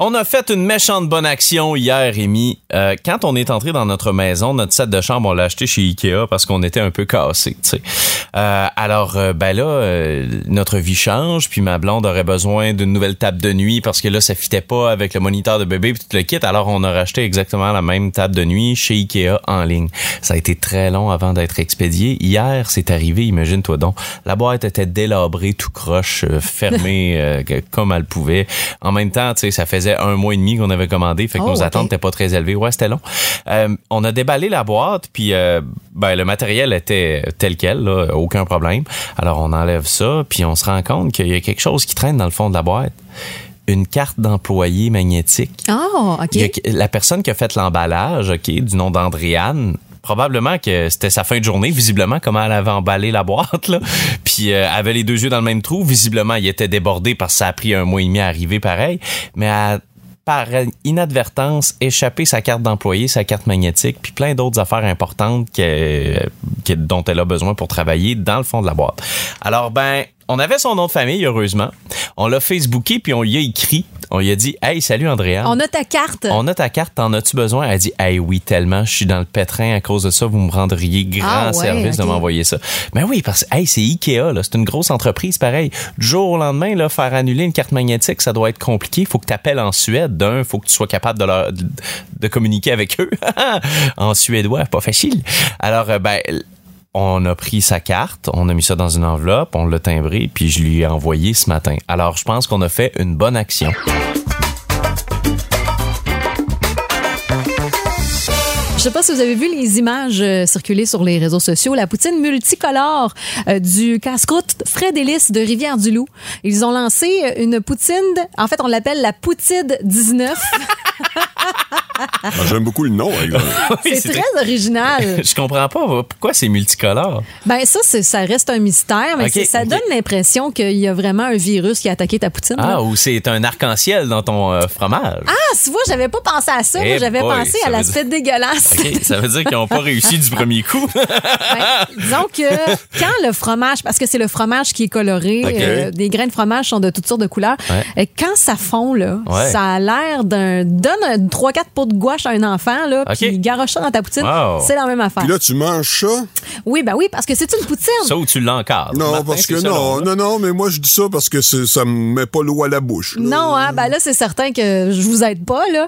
On a fait une méchante bonne action hier, Rémi. Quand on est entré dans notre maison, notre set de chambre, on l'a acheté chez Ikea parce qu'on était un peu cassés, tu sais. Alors, notre vie change, puis ma blonde aurait besoin d'une nouvelle table de nuit parce que là, ça fitait pas avec le moniteur de bébé puis tout le kit. Alors, on a racheté exactement la même table de nuit chez Ikea en ligne. Ça a été très long avant d'être expédié. Hier, c'est arrivé, imagine-toi donc. La boîte était délabrée, tout croche, fermée comme elle pouvait. En même temps, tu sais, ça faisait 1 mois et demi qu'on avait commandé, fait que nos attentes n'étaient pas très élevées. Ouais, c'était long. On a déballé la boîte, puis le matériel était tel quel, là, aucun problème. Alors, on enlève ça, puis on se rend compte qu'il y a quelque chose qui traîne dans le fond de la boîte. Une carte d'employé magnétique. Oh, OK. La personne qui a fait l'emballage, OK, du nom d'Andréane, probablement que c'était sa fin de journée, visiblement, comment elle avait emballé la boîte, là. Puis elle avait les 2 yeux dans le même trou. Visiblement, il était débordé parce que ça a pris 1 mois et demi à arriver pareil. Mais par inadvertance, échappé sa carte d'employé, sa carte magnétique, puis plein d'autres affaires importantes dont elle a besoin pour travailler dans le fond de la boîte. Alors, on avait son nom de famille, heureusement. On l'a Facebooké, puis on lui a écrit. On lui a dit « Hey, salut Andréane. On a ta carte. On a ta carte, t'en as-tu besoin? » Elle a dit « Hey, oui, tellement, je suis dans le pétrin à cause de ça, vous me rendriez grand service de m'envoyer ça. » Ben oui, parce que c'est Ikea, là, c'est une grosse entreprise, pareil. Du jour au lendemain, là, faire annuler une carte magnétique, ça doit être compliqué. Il faut que tu appelles en Suède. Il faut que tu sois capable de communiquer avec eux. En suédois, pas facile. Alors, on a pris sa carte, on a mis ça dans une enveloppe, on l'a timbré, puis je lui ai envoyé ce matin. Alors, je pense qu'on a fait une bonne action. Je sais pas si vous avez vu les images circuler sur les réseaux sociaux. La poutine multicolore du casse-croûte Fred Ellis de Rivière-du-Loup. Ils ont lancé une poutine, en fait, on l'appelle la Poutide 19. J'aime beaucoup le nom. Oui, c'est très original. Je comprends pas pourquoi c'est multicolore. Ça reste un mystère, mais ça donne l'impression qu'il y a vraiment un virus qui a attaqué ta poutine. Ou c'est un arc-en-ciel dans ton fromage. Tu vois, j'avais pas pensé à ça. Moi, j'avais pensé à l'aspect dégueulasse. Okay, ça veut dire qu'ils n'ont pas réussi du premier coup. Disons que quand le fromage, parce que c'est le fromage qui est coloré, des grains de fromage sont de toutes sortes de couleurs, quand ça fond, là, ça a l'air donne 3-4 pots de gouache à un enfant, là, puis garoche ça dans ta poutine, c'est la même affaire. Puis là, tu manges ça? Oui, parce que c'est une poutine. Ça ou tu l'encadres? Non, parce que non, mais moi, je dis ça parce que ça me met pas l'eau à la bouche. Là. Non, là, c'est certain que je vous aide pas, là.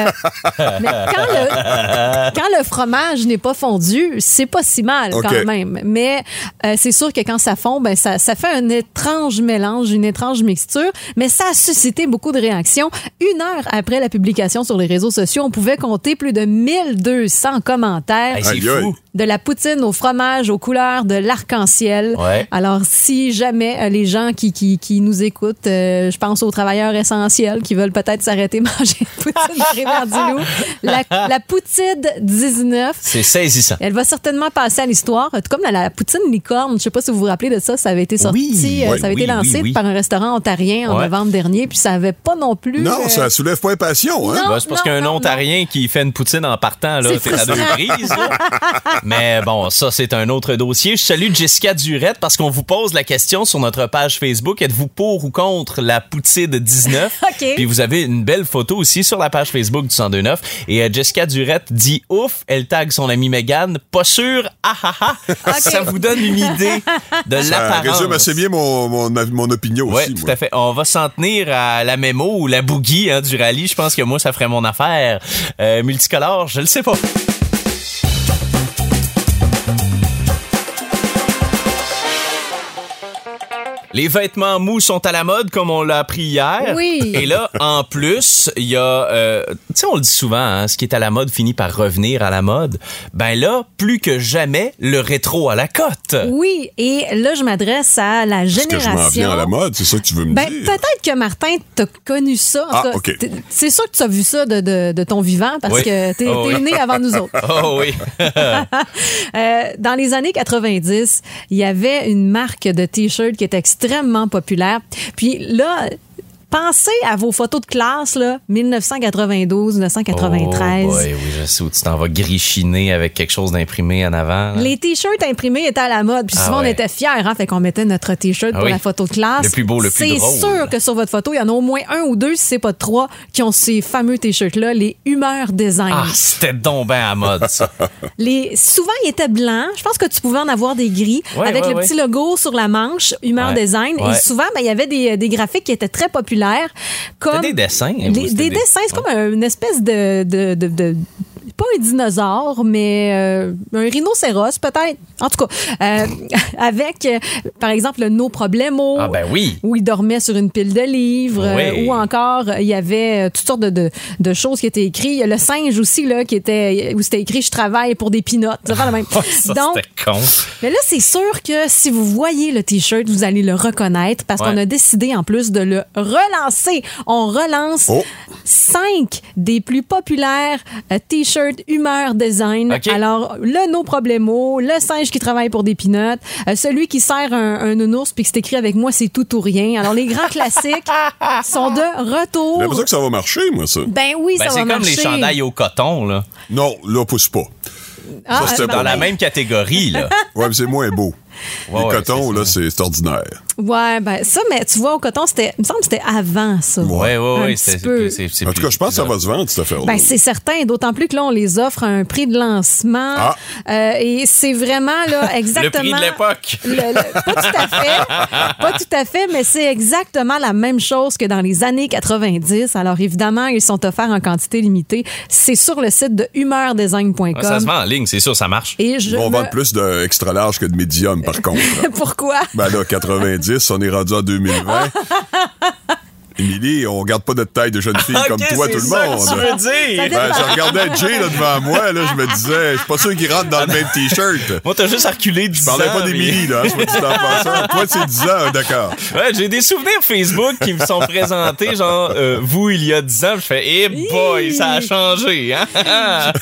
Mais quand le fromage n'est pas fondu, c'est pas si mal quand même. Mais c'est sûr que quand ça fond, ça fait un étrange mélange, une étrange mixture, mais ça a suscité beaucoup de réactions. 1 heure après la publication sur les réseaux sociaux, on pouvait compter plus de 1200 commentaires. C'est fou. De la poutine au fromage, aux couleurs de l'arc-en-ciel. Ouais. Alors, si jamais les gens qui nous écoutent, je pense aux travailleurs essentiels qui veulent peut-être s'arrêter manger une poutine de Rivière-du-Loup, la Poutide 19. C'est saisissant. Elle va certainement passer à l'histoire. Comme la poutine licorne, je sais pas si vous vous rappelez de ça, ça avait été sorti, ça avait été lancé par un restaurant ontarien en novembre dernier, puis ça avait pas non plus... Non, ça soulève pas impatient, hein? Non, c'est parce qu'un Ontarien qui fait une poutine en partant, là, c'est à 2 prises. Là. Mais bon, ça, c'est un autre dossier. Je salue Jessica Durette parce qu'on vous pose la question sur notre page Facebook. Êtes-vous pour ou contre la Poutide 19? Puis vous avez une belle photo aussi sur la page Facebook du 102.9. Et Jessica Durette dit ouf, elle tague son amie Mégane. Pas sûr, Ça vous donne une idée de l'apparence. Ça résume assez bien mon opinion aussi. Oui, tout à fait. On va s'en tenir à la mémo ou la boogie du rallye. Je pense que moi, ça ferait mon affaire. Multicolore, je le sais pas. Les vêtements mous sont à la mode, comme on l'a appris hier. Oui. Et là, en plus, il y a... tu sais, on le dit souvent, ce qui est à la mode finit par revenir à la mode. Ben là, plus que jamais, le rétro à la cote. Oui, et là, je m'adresse à la génération... Est-ce que je m'en viens à la mode? C'est ça que tu veux me dire? Peut-être que, Martin, t'as connu ça. OK. C'est sûr que tu as vu ça de ton vivant, parce que t'es né avant nous autres. Oh oui. Dans les années 90, il y avait une marque de T-shirt qui était extrêmement populaire. Puis là... pensez à vos photos de classe, là, 1992, 1993. Oh boy, oui, je sais où tu t'en vas grichiner avec quelque chose d'imprimé en avant. Là. Les t-shirts imprimés étaient à la mode, puis souvent on était fiers, hein, fait qu'on mettait notre t-shirt pour la photo de classe. Le plus beau, le plus drôle. C'est sûr que sur votre photo, il y en a au moins un ou deux, si c'est pas trois, qui ont ces fameux t-shirts-là, les Humeur Design. Ah, c'était donc ben à mode, ça. Souvent, ils étaient blancs. Je pense que tu pouvais en avoir des gris, avec le petit logo sur la manche, Humeur Design. Et souvent, il y avait des graphiques qui étaient très populaires. Comme des dessins. Des dessins, c'est comme une espèce de pas un dinosaure, mais un rhinocéros peut-être. En tout cas, avec, par exemple, Nos Problemos. Ah ben oui. Où il dormait sur une pile de livres. Ou encore, il y avait toutes sortes de choses qui étaient écrites. Il y a le singe aussi, là, où c'était écrit « Je travaille pour des peanuts ». C'est vraiment la même. Ça, donc, c'était con. Mais là, c'est sûr que si vous voyez le T-shirt, vous allez le reconnaître parce qu'on a décidé en plus de le relancer. On relance 5 des plus populaires T-shirts Humeur Design. Okay. Alors, le Nos Problemos, le singe qui travaille pour des peanuts, celui qui sert un nounours puis qui s'écrit avec moi, c'est tout ou rien. Alors, les grands classiques sont de retour. J'ai l'impression que ça va marcher, moi, ça. Ben oui, ça va marcher. C'est comme les chandails au coton, là. Non, là, pousse pas. Ça, c'était dans la même catégorie, là. Ouais, mais c'est moins beau. Le coton, là, c'est ordinaire. Ouais, ben ça, mais tu vois, au coton, il me semble que c'était avant ça. Ouais. En tout cas, je pense que ça va se vendre, cette affaire-là. Ben, c'est certain, d'autant plus que là, on les offre à un prix de lancement. Et c'est vraiment, là, exactement. Le prix de l'époque. Pas tout à fait, mais c'est exactement la même chose que dans les années 90. Alors, évidemment, ils sont offerts en quantité limitée. C'est sur le site de humeurdesign.com. Ça se vend en ligne, c'est sûr, ça marche. Et ils vont vendre plus de extra large que de médium, par contre. Pourquoi? Ben là, 90, on est rendu en 2020. Émilie, on regarde pas notre taille de jeune fille comme toi, tout le monde. Que tu veux dire. Je regardais Jay là, devant moi, là, je me disais, je suis pas sûr qu'il rentre dans le même T-shirt. Moi, t'as juste reculé de 10 ans. Je parlais pas d'Émilie, là, je me dis en passant. Toi, c'est 10 ans, d'accord. Ouais, j'ai des souvenirs Facebook qui me sont présentés, genre, vous, il y a 10 ans, je fais, eh boy, ça a changé, hein?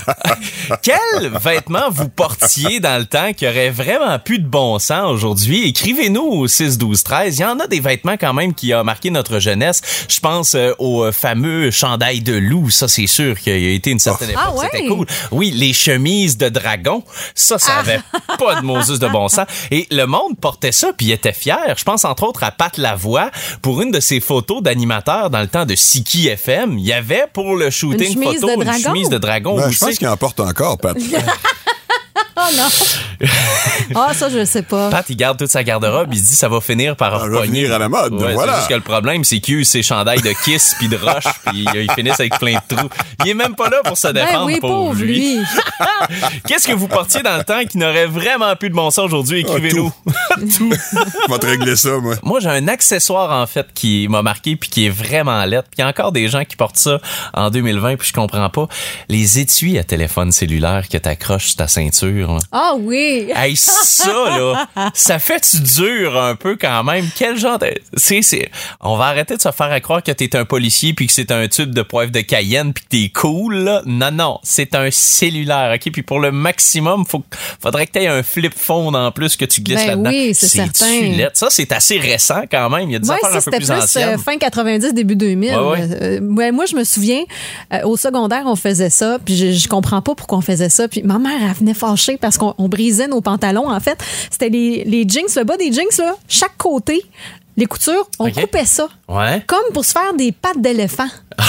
Quels vêtements vous portiez dans le temps qui auraient vraiment plus de bon sens aujourd'hui? Écrivez-nous au 6-12-13. Il y en a des vêtements quand même qui ont marqué notre jeunesse. Je pense au fameux chandail de loup. Ça, c'est sûr qu'il y a été une certaine époque. C'était cool. Oui, les chemises de dragon. Ça avait pas de Moses de bon sens. Et le monde portait ça puis il était fier. Je pense entre autres à Pat Lavoie pour une de ses photos d'animateur dans le temps de Siki FM. Il y avait pour le shooting photo une chemise de dragon. Ben, je pense qu'il en porte encore, Pat. Oh non! Ça, je sais pas. Pat, il garde toute sa garde-robe, il se dit ça va finir par revenir à la mode. Ouais, voilà. C'est juste que le problème, c'est qu'il a eu ses chandails de Kiss puis de Roche, puis ils finissent avec plein de trous. Il est même pas là pour se défendre, pauvre lui. Qu'est-ce que vous portiez dans le temps qui n'aurait vraiment plus de bon sens aujourd'hui? Écrivez-nous. Tout. Je vais te régler ça, moi. Moi, j'ai un accessoire, en fait, qui m'a marqué puis qui est vraiment laid. Puis il y a encore des gens qui portent ça en 2020 puis je comprends pas. Les étuis à téléphone cellulaire que t'accroches sur ta ceinture. Ah oui! Hey, ça, là, ça fait-tu dur un peu quand même? Quel genre de... On va arrêter de se faire à croire que t'es un policier puis que c'est un tube de poivre de Cayenne puis que t'es cool, là. Non, c'est un cellulaire, OK? Puis pour le maximum, faudrait que t'aies un flip phone en plus que tu glisses là-dedans. Oui, c'est certain. Tulette. Ça, c'est assez récent quand même. Il y a des affaires un peu plus anciennes. Fin 90, début 2000. Moi, je me souviens, au secondaire, on faisait ça, puis je comprends pas pourquoi on faisait ça. Puis ma mère, elle venait fâchée parce qu'on brisait nos pantalons, en fait. C'était les jeans, le bas des jeans, là, chaque côté, les coutures, on coupait ça. Ouais. Comme pour se faire des pattes d'éléphant.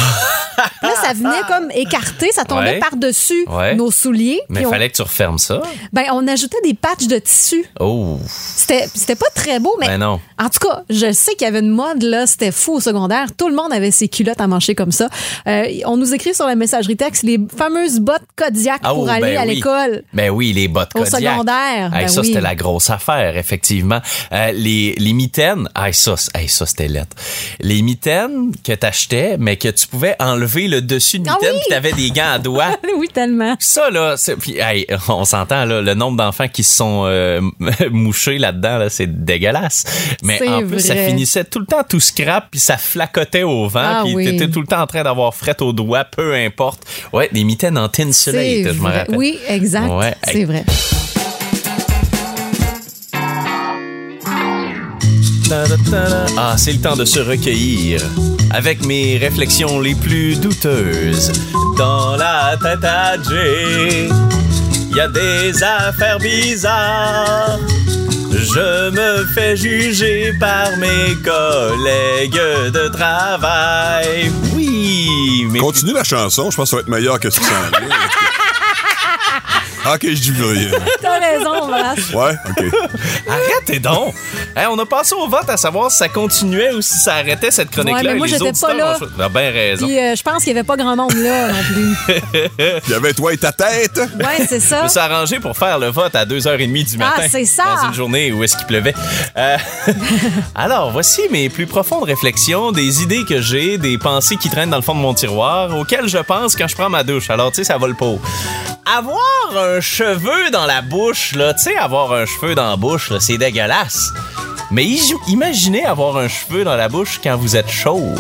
Là, ça venait comme écarté, ça tombait par-dessus nos souliers. Mais il fallait que tu refermes ça. Ben, on ajoutait des patchs de tissu. Oh. C'était pas très beau, mais non. En tout cas, je sais qu'il y avait une mode, là, c'était fou au secondaire. Tout le monde avait ses culottes à mancher comme ça. On nous écrit sur la messagerie texte les fameuses bottes Kodiak pour aller à l'école. Ben oui, les bottes Kodiak. Au secondaire. Ça, c'était la grosse affaire, effectivement. Les mitaines, ça c'était lettre. Les mitaines que t'achetais, mais que tu pouvais enlever le dessus de mitaine puis t'avais des gants à doigts. Oui, tellement. Ça, là, puis, on s'entend, là, le nombre d'enfants qui se sont mouchés là-dedans, là, c'est dégueulasse. Mais en plus, ça finissait tout le temps tout scrap puis ça flacotait au vent puis t'étais tout le temps en train d'avoir fret aux doigts, peu importe. Ouais, des mitaines en tinsulate, je me rappelle. Oui, exact. Ouais, c'est vrai. Ah, c'est le temps de se recueillir avec mes réflexions les plus douteuses. Dans la tête à Jay, y a des affaires bizarres. Je me fais juger par mes collègues de travail. Oui, mais... Continue la chanson, je pense que ça va être meilleur que ce que ça en est. OK, je dis plus rien. T'as raison, Maras. Ouais, OK. Arrêtez donc! Hey, on a passé au vote à savoir si ça continuait ou si ça arrêtait cette chronique-là. Ouais, mais moi, et les j'étais pas là. T'as bien raison. Puis je pense qu'il n'y avait pas grand monde là non plus. Il y avait toi et ta tête. Ouais, c'est ça. Je me suis arrangé pour faire le vote à 2h30 du matin. Ah, c'est ça! Dans une journée où est-ce qu'il pleuvait. Alors, voici mes plus profondes réflexions, des idées que j'ai, des pensées qui traînent dans le fond de mon tiroir, auxquelles je pense quand je prends ma douche. Alors, tu sais, ça va le pot. Avoir un cheveu dans la bouche, là, tu sais, avoir un cheveu dans la bouche, là, c'est dégueulasse. Mais imaginez avoir un cheveu dans la bouche quand vous êtes chauve.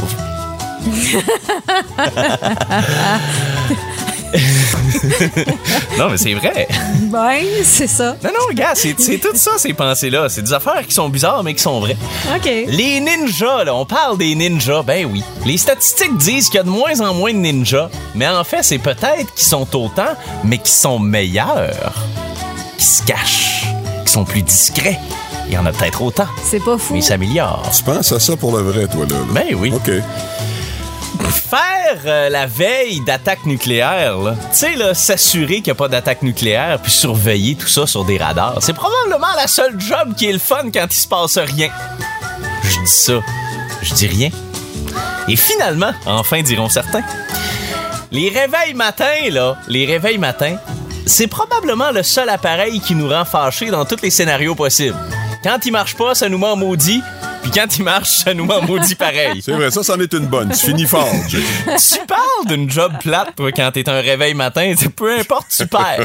Non, mais c'est vrai. Ben, c'est ça. Non, gars, c'est tout ça, ces pensées-là. C'est des affaires qui sont bizarres, mais qui sont vraies. OK. Les ninjas, là, on parle des ninjas, ben oui. Les statistiques disent qu'il y a de moins en moins de ninjas, mais en fait, c'est peut-être qu'ils sont autant, mais qui sont meilleurs, qui se cachent, qui sont plus discrets. Il y en a peut-être autant. C'est pas fou. Mais ils s'améliorent. Tu penses à ça pour le vrai, toi, là? Ben oui. OK. Faire la veille d'attaque nucléaire, là, tu sais, là, s'assurer qu'il n'y a pas d'attaque nucléaire puis surveiller tout ça sur des radars, c'est probablement la seule job qui est le fun quand il se passe rien. Je dis ça, je dis rien. Et finalement, enfin diront certains, les réveils matins, c'est probablement le seul appareil qui nous rend fâchés dans tous les scénarios possibles. Quand il marche pas, ça nous met en maudit. Puis quand il marche, ça nous met en maudit pareil. C'est vrai, ça c'en est une bonne. Tu finis fort, Jay. Tu parles d'une job plate, toi, quand t'es un réveil matin. Peu importe, tu perds.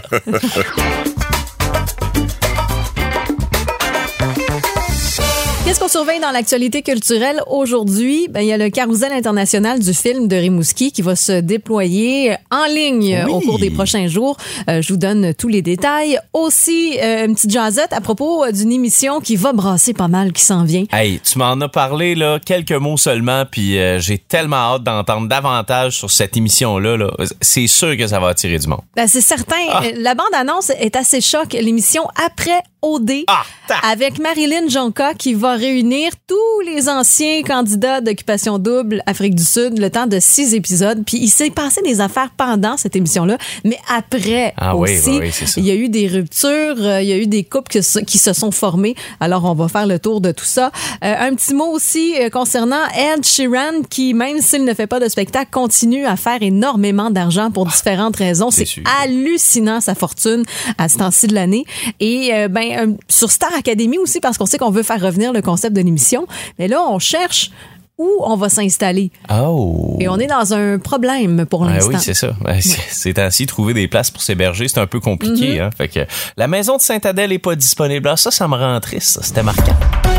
Qu'est-ce qu'on surveille dans l'actualité culturelle aujourd'hui? Ben, il y a le carrousel international du film de Rimouski qui va se déployer en ligne au cours des prochains jours. Je vous donne tous les détails. Aussi, une petite jasette à propos d'une émission qui va brasser pas mal, qui s'en vient. Hey, tu m'en as parlé, là, quelques mots seulement, puis j'ai tellement hâte d'entendre davantage sur cette émission-là. Là. C'est sûr que ça va attirer du monde. Ben, c'est certain. La bande-annonce est assez choc. L'émission Après OD, avec Marilyn Jonca qui va réunir tous les anciens candidats d'Occupation Double Afrique du Sud le temps de 6 épisodes. Puis il s'est passé des affaires pendant cette émission-là, mais après aussi. Oui, c'est ça. Il y a eu des ruptures, il y a eu des couples qui se sont formés. Alors, on va faire le tour de tout ça. Un petit mot aussi concernant Ed Sheeran qui, même s'il ne fait pas de spectacle, continue à faire énormément d'argent pour différentes raisons. C'est hallucinant, sa fortune à ce temps-ci de l'année. Et sur Star Academy aussi, parce qu'on sait qu'on veut faire revenir le concept de l'émission. Mais là, on cherche où on va s'installer. Oh! Et on est dans un problème pour l'instant. Oui, c'est ça. C'est ainsi, trouver des places pour s'héberger, c'est un peu compliqué. Hein? Fait que la maison de Sainte-Adèle n'est pas disponible. Alors ça me rend triste. Ça. C'était marquant.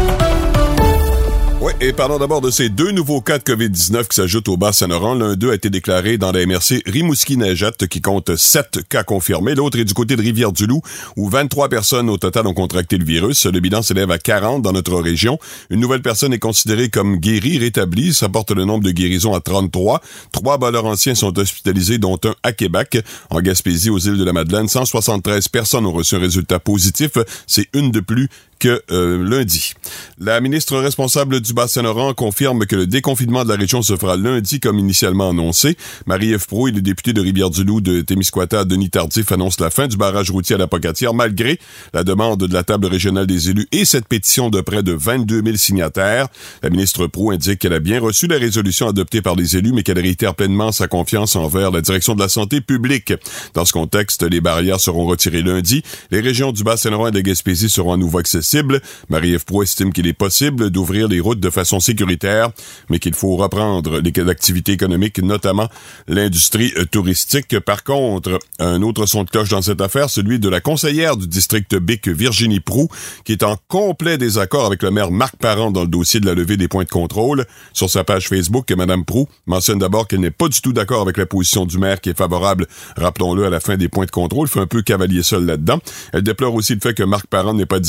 Oui, et parlons d'abord de ces 2 nouveaux cas de COVID-19 qui s'ajoutent au Bas-Saint-Laurent. L'un d'eux a été déclaré dans la MRC Rimouski-Neigette qui compte 7 cas confirmés. L'autre est du côté de Rivière-du-Loup où 23 personnes au total ont contracté le virus. Le bilan s'élève à 40 dans notre région. Une nouvelle personne est considérée comme guérie, rétablie. Ça porte le nombre de guérisons à 33. 3 Bas-Laurentiens sont hospitalisés, dont un à Québec. En Gaspésie, aux îles de la Madeleine, 173 personnes ont reçu un résultat positif. C'est une de plus que lundi. La ministre responsable du Bas-Saint-Laurent confirme que le déconfinement de la région se fera lundi comme initialement annoncé. Marie-Ève Proulx et le député de Rivière-du-Loup de Témiscouata, Denis Tardif, annoncent la fin du barrage routier à la Pocatière malgré la demande de la table régionale des élus et cette pétition de près de 22 000 signataires. La ministre Proulx indique qu'elle a bien reçu la résolution adoptée par les élus mais qu'elle réitère pleinement sa confiance envers la direction de la santé publique. Dans ce contexte, les barrières seront retirées lundi. Les régions du Bas-Saint-Laurent et de la Gaspésie seront à nouveau accessibles. Marie-Ève Proulx estime qu'il est possible d'ouvrir les routes de façon sécuritaire, mais qu'il faut reprendre les activités économiques, notamment l'industrie touristique. Par contre, un autre son de cloche dans cette affaire, celui de la conseillère du district Bic, Virginie Proulx, qui est en complet désaccord avec le maire Marc Parent dans le dossier de la levée des points de contrôle. Sur sa page Facebook, Mme Proulx mentionne d'abord qu'elle n'est pas du tout d'accord avec la position du maire qui est favorable, rappelons-le, à la fin des points de contrôle, fait un peu cavalier seul là-dedans. Elle déplore aussi le fait que Marc Parent n'ait pas discuté de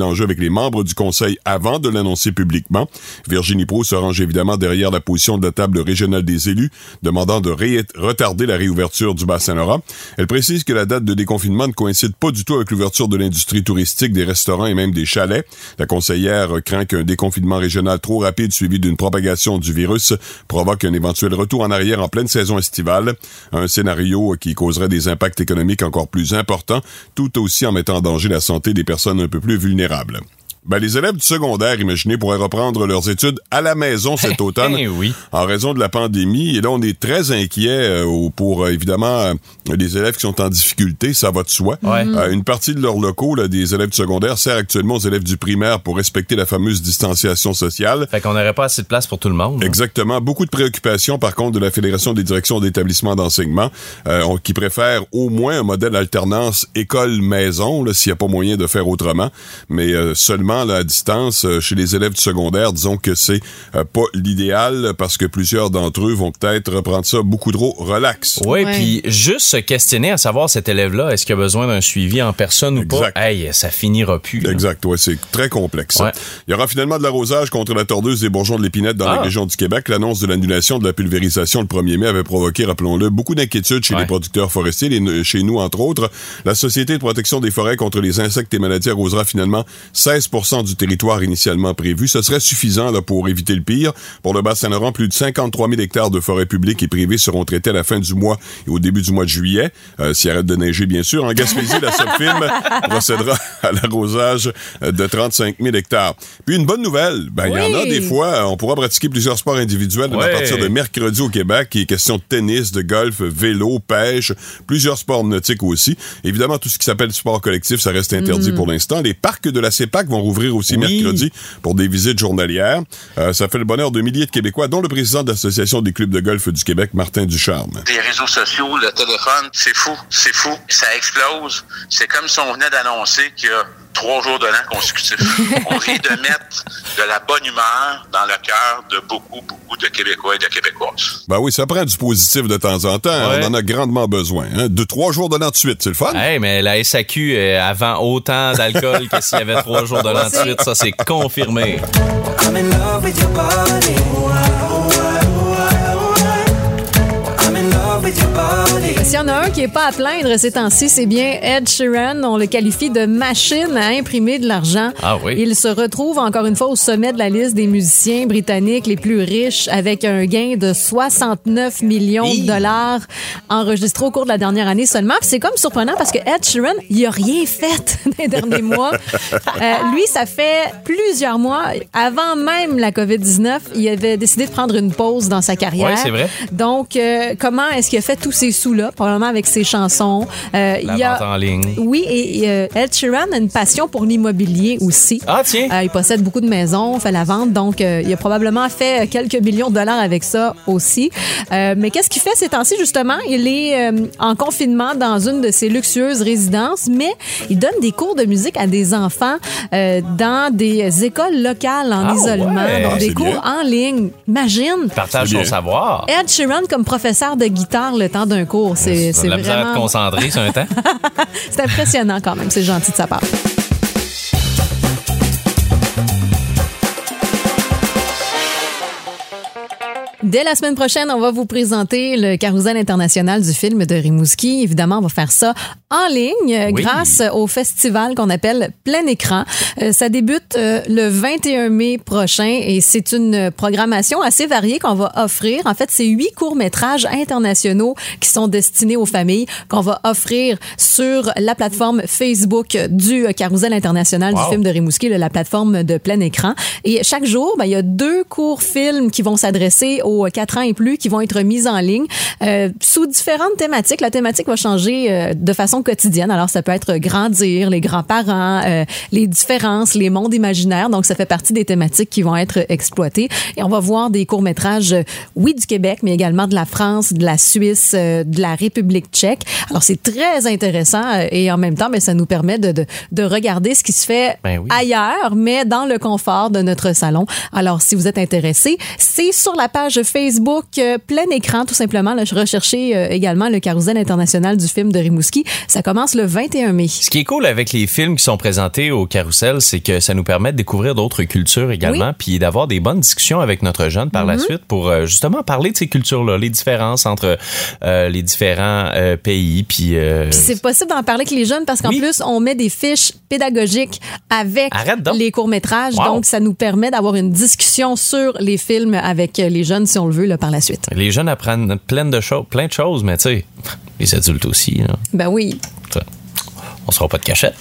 enjeu avec les membres du conseil avant de l'annoncer publiquement. Virginie Proulx se range évidemment derrière la position de la table régionale des élus, demandant de retarder la réouverture du Bas-Saint-Laurent. Elle précise que la date de déconfinement ne coïncide pas du tout avec l'ouverture de l'industrie touristique, des restaurants et même des chalets. La conseillère craint qu'un déconfinement régional trop rapide suivi d'une propagation du virus provoque un éventuel retour en arrière en pleine saison estivale. Un scénario qui causerait des impacts économiques encore plus importants, tout aussi en mettant en danger la santé des personnes un peu plus vulnérables. Les élèves du secondaire, imaginez, pourraient reprendre leurs études à la maison cet automne oui. en raison de la pandémie. Et là, on est très inquiets pour, évidemment, les élèves qui sont en difficulté, ça va de soi. Ouais. Une partie de leurs locaux, là, des élèves du secondaire, sert actuellement aux élèves du primaire pour respecter la fameuse distanciation sociale. Fait qu'on n'aurait pas assez de place pour tout le monde. Exactement. Beaucoup de préoccupations, par contre, de la Fédération des directions d'établissements d'enseignement, qui préfère au moins un modèle alternance école-maison, là, s'il n'y a pas moyen de faire autrement. Mais seulement là, à distance, chez les élèves du secondaire, disons que c'est pas l'idéal parce que plusieurs d'entre eux vont peut-être reprendre ça beaucoup trop relax. Oui, puis juste se questionner à savoir cet élève-là, est-ce qu'il a besoin d'un suivi en personne ou exact. pas? Hey, ça finira plus. Là. Exact, ouais, c'est très complexe. Ouais. Il y aura finalement de l'arrosage contre la tordeuse des bourgeons de l'épinette dans la région du Québec. L'annonce de l'annulation de la pulvérisation le 1er mai avait provoqué, rappelons-le, beaucoup d'inquiétudes chez les producteurs forestiers, chez nous entre autres. La Société de protection des forêts contre les insectes et maladies arrosera finalement 16% du territoire initialement prévu. Ce serait suffisant là, pour éviter le pire. Pour le Bas-Saint-Laurent, plus de 53 000 hectares de forêts publiques et privées seront traités à la fin du mois et au début du mois de juillet. S'il arrête de neiger, bien sûr. En Gaspésie, la Sopfilm procédera à l'arrosage de 35 000 hectares. Puis une bonne nouvelle, il y en a des fois, on pourra pratiquer plusieurs sports individuels à partir de mercredi au Québec. Il est question de tennis, de golf, vélo, pêche, plusieurs sports nautiques aussi. Évidemment, tout ce qui s'appelle sport collectif, ça reste interdit pour l'instant. Les parcs de la CEPAC vont rouvrir aussi mercredi pour des visites journalières. Ça fait le bonheur de milliers de Québécois, dont le président de l'Association des clubs de golf du Québec, Martin Ducharme. Les réseaux sociaux, le téléphone, c'est fou. Ça explose. C'est comme si on venait d'annoncer qu'il y a 3 jours de l'an consécutifs. On vient de mettre de la bonne humeur dans le cœur de beaucoup de Québécois et de Québécoises. Oui, ça prend du positif de temps en temps. Ouais. On en a grandement besoin. 3 jours de l'an de suite, c'est le fun? Hey, mais la SAQ avant autant d'alcool que s'il y avait 3 jours de l'an de suite, ça c'est confirmé. I'm in love with your body. S'il y en a un qui n'est pas à plaindre ces temps-ci, c'est bien Ed Sheeran. On le qualifie de machine à imprimer de l'argent. Ah oui. Il se retrouve encore une fois au sommet de la liste des musiciens britanniques les plus riches avec un gain de 69 millions de dollars enregistrés au cours de la dernière année seulement. Puis c'est comme surprenant parce que Ed Sheeran, il n'a rien fait dans les derniers mois. Lui, ça fait plusieurs mois, avant même la COVID-19, il avait décidé de prendre une pause dans sa carrière. Oui, c'est vrai. Donc, comment est-ce qu'il a fait tous ces sous-là? Probablement avec ses chansons. Vente en ligne. Oui, et Ed Sheeran a une passion pour l'immobilier aussi. Ah, tiens! Il possède beaucoup de maisons, fait la vente, donc il a probablement fait quelques millions de dollars avec ça aussi. Mais qu'est-ce qu'il fait ces temps-ci, justement? Il est en confinement dans une de ses luxueuses résidences, mais il donne des cours de musique à des enfants dans des écoles locales en isolement, donc des cours en ligne. Imagine! Partage son savoir. Ed Sheeran comme professeur de guitare le temps d'un cours, c'est la misère vraiment... à te concentrer sur un temps. C'est impressionnant quand même, c'est gentil de sa part. Dès la semaine prochaine, on va vous présenter le Carousel international du film de Rimouski. Évidemment, on va faire ça en ligne grâce au festival qu'on appelle Plein Écran. Ça débute le 21 mai prochain et c'est une programmation assez variée qu'on va offrir. En fait, c'est 8 courts-métrages internationaux qui sont destinés aux familles qu'on va offrir sur la plateforme Facebook du Carousel international du film de Rimouski, la plateforme de Plein Écran. Et chaque jour, il y a 2 courts-films qui vont s'adresser aux 4 ans et plus qui vont être mis en ligne sous différentes thématiques. La thématique va changer de façon quotidienne. Alors, ça peut être grandir, les grands-parents, les différences, les mondes imaginaires. Donc, ça fait partie des thématiques qui vont être exploitées. Et on va voir des courts-métrages, oui, du Québec, mais également de la France, de la Suisse, de la République tchèque. Alors, c'est très intéressant et en même temps, ça nous permet de regarder ce qui se fait ailleurs, mais dans le confort de notre salon. Alors, si vous êtes intéressé, c'est sur la page Facebook, plein écran, tout simplement. Là, je recherchais également le Carrousel international du film de Rimouski. Ça commence le 21 mai. Ce qui est cool avec les films qui sont présentés au Carrousel, c'est que ça nous permet de découvrir d'autres cultures également, puis d'avoir des bonnes discussions avec notre jeune par la suite pour justement parler de ces cultures-là, les différences entre les différents pays. Puis c'est possible d'en parler avec les jeunes parce qu'en plus, on met des fiches pédagogiques avec les courts-métrages. Wow. Donc, ça nous permet d'avoir une discussion sur les films avec les jeunes, si on le veut, là, par la suite. Les jeunes apprennent plein de choses, mais tu sais, les adultes aussi. Là. Ben oui. Ça, on se fera pas de cachette.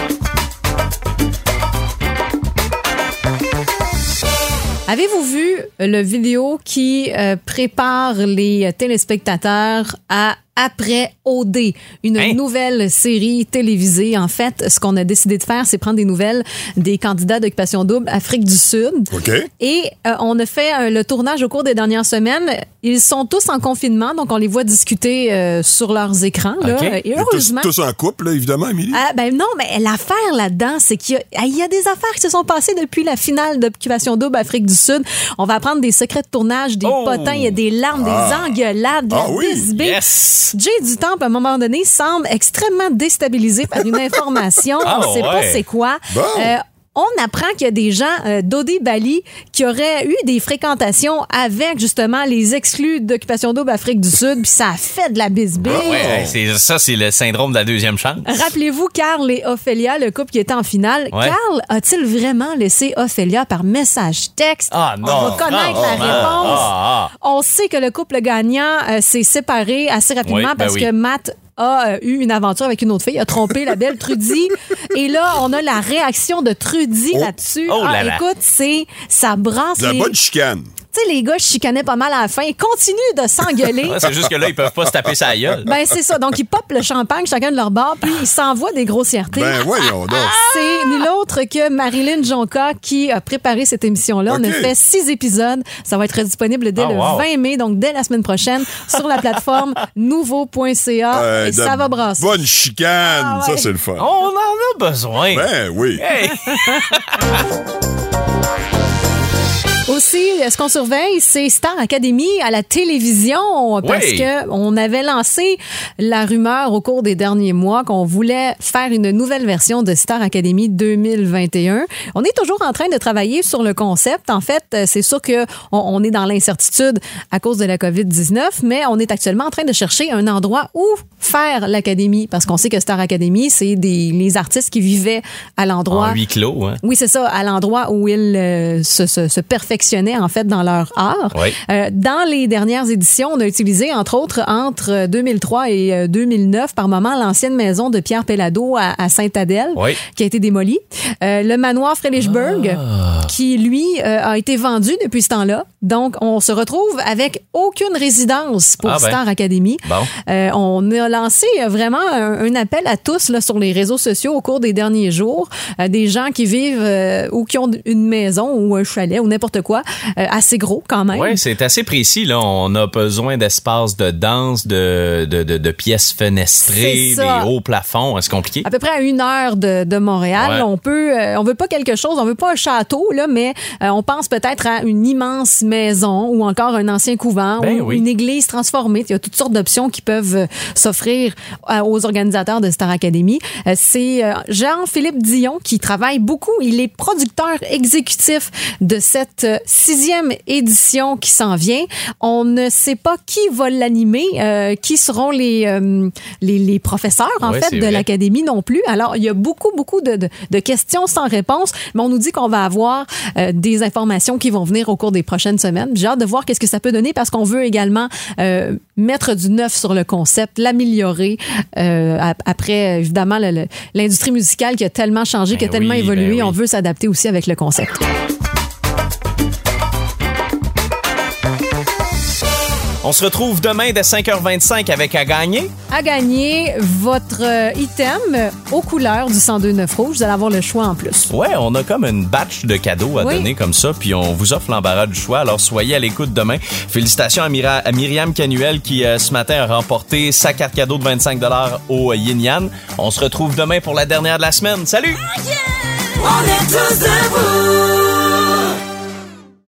Avez-vous vu le vidéo qui prépare les téléspectateurs à Après OD, une nouvelle série télévisée? En fait, ce qu'on a décidé de faire, c'est prendre des nouvelles des candidats d'Occupation Double Afrique du Sud. Okay. Et on a fait le tournage au cours des dernières semaines. Ils sont tous en confinement, donc on les voit discuter sur leurs écrans. Là. Okay. Et heureusement, tous en couple, là, évidemment, Émilie? Ben non, mais l'affaire là-dedans, c'est qu'il y a des affaires qui se sont passées depuis la finale d'Occupation Double Afrique du Sud. On va apprendre des secrets de tournage, des potins, il y a des larmes, des engueulades, de la bisbée. Yes. Jay du Temple, à un moment donné, semble extrêmement déstabilisé par une information. On ne sait pas c'est quoi. Bon. On apprend qu'il y a des gens d'Odé Bali qui auraient eu des fréquentations avec justement les exclus d'Occupation Double Afrique du Sud, puis ça a fait de la bisbée. Ouais, c'est le syndrome de la deuxième chance. Rappelez-vous Carl et Ophélia, le couple qui était en finale. Ouais. Carl a-t-il vraiment laissé Ophélia par message texte? Ah non! On va connaître la réponse. On sait que le couple gagnant s'est séparé assez rapidement parce que Matt a eu une aventure avec une autre fille, a trompé la belle Trudy. Et là, on a la réaction de Trudy là-dessus. Écoute, ça brasse de la bonne chicane. Tu sais, les gars chicanaient pas mal à la fin. Ils continuent de s'engueuler. C'est juste que là, ils peuvent pas se taper sa gueule. Ben, c'est ça. Donc, ils popent le champagne chacun de leur bord, puis ils s'envoient des grossièretés. Ben, voyons donc. C'est nul autre que Marilyn Jonca qui a préparé cette émission-là. On a fait 6 épisodes. Ça va être disponible dès le 20 mai, donc dès la semaine prochaine, sur la plateforme nouveau.ca. Et ça va brasser. Bonne chicane. Ça, c'est le fun. On en a besoin. Ben, oui. Hey. Aussi, ce qu'on surveille, c'est Star Academy à la télévision parce que on avait lancé la rumeur au cours des derniers mois qu'on voulait faire une nouvelle version de Star Academy 2021. On est toujours en train de travailler sur le concept. En fait, c'est sûr que on est dans l'incertitude à cause de la COVID-19, mais on est actuellement en train de chercher un endroit où faire l'académie parce qu'on sait que Star Academy, c'est les artistes qui vivaient à l'endroit. En huis clos, hein? Oui, c'est ça, à l'endroit où ils se perfectionnaient en fait dans leur art. Oui. Dans les dernières éditions, on a utilisé entre 2003 et 2009 par moment l'ancienne maison de Pierre Pellado à Sainte-Adèle qui a été démolie. Le manoir Fredericksburg qui lui a été vendu depuis ce temps-là. Donc on se retrouve avec aucune résidence pour Star Academy. Bon. On a lancé vraiment un appel à tous là, sur les réseaux sociaux au cours des derniers jours. Des gens qui vivent ou qui ont une maison ou un chalet ou n'importe quoi, assez gros quand même. Oui, c'est assez précis. Là. On a besoin d'espace de danse, de pièces fenestrées, des hauts plafonds. C'est compliqué. À peu près à 1 heure de Montréal. Ouais. On veut pas quelque chose, on veut pas un château, là, mais on pense peut-être à une immense maison ou encore un ancien couvent ou une église transformée. Il y a toutes sortes d'options qui peuvent s'offrir aux organisateurs de Star Academy. C'est Jean-Philippe Dion qui travaille beaucoup. Il est producteur exécutif de cette 6e édition qui s'en vient. On ne sait pas qui va l'animer, qui seront les professeurs en fait de l'académie non plus. Alors il y a beaucoup de questions sans réponse, mais on nous dit qu'on va avoir des informations qui vont venir au cours des prochaines semaines. J'ai hâte de voir qu'est-ce que ça peut donner parce qu'on veut également mettre du neuf sur le concept, l'améliorer après évidemment l'industrie musicale qui a tellement changé, qui a tellement évolué. On veut s'adapter aussi avec le concept. On se retrouve demain dès 5h25 avec À gagner. À gagner votre item aux couleurs du 102.9 Rouge. Vous allez avoir le choix en plus. Ouais, on a comme une batch de cadeaux à donner comme ça, puis on vous offre l'embarras du choix. Alors soyez à l'écoute demain. Félicitations à Myriam Canuel qui ce matin a remporté sa carte cadeau de 25$ au Yin Yang. On se retrouve demain pour la dernière de la semaine. Salut! On est tous debout.